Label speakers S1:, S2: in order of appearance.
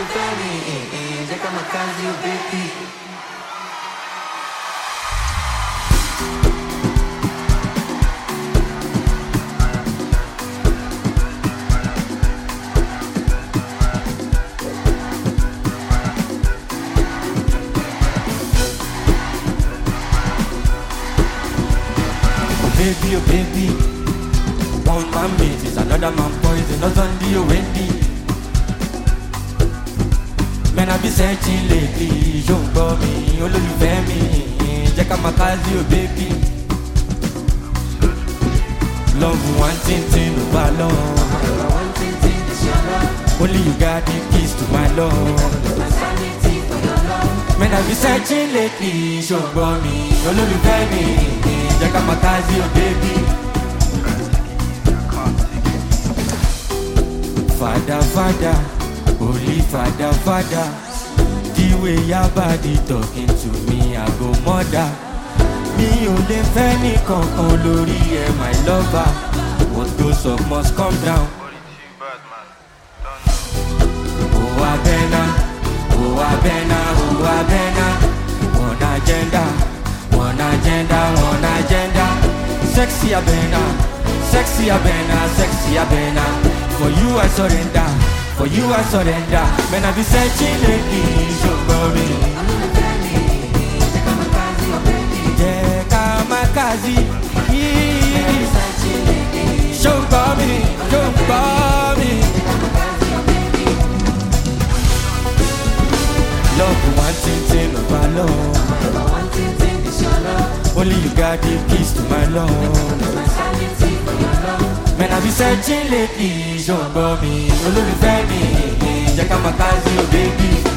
S1: olólùfẹ́ mi, jẹ́ ká máa kájí o baby.
S2: Baby, oh baby, one man meat is another man poison, not only you Wendy. Man, I be searching lately, you gbọ́ mi, olólùfẹ́ mi, jẹ́ ká máa kájí o baby. Love one thing over love,
S1: One thing is your love,
S2: only you got the keys to my love.
S1: my sanity for your love.
S2: Man, I be searching lately, you gbọ́ mi, olólùfẹ́ mi, jẹ́ ká máa kájí o baby. Father, holy father, the way your body talking to me, I go murder. Mi ò lè fẹ́ ní kankan lórí ẹ, my lover. What goes up must come down. Oh Abena, one agenda. Sexy Abena. For you I surrender. Man, I be searching lately, show me.
S1: Olólùfẹ́ mi, jẹ́ ká máa kájí o baby.
S2: Jẹ́ ká máa kájí.
S1: Searching lately,
S2: Show me.
S1: jẹ́ ká máa kájí o baby.
S2: Love one thing over love.
S1: One thing is your love,
S2: Only you got the keys to my love.
S1: my sanity for your love.
S2: Man, I be searching lately, show me. Olólùfẹ́ mi, jẹ́ ká máa kájí o baby.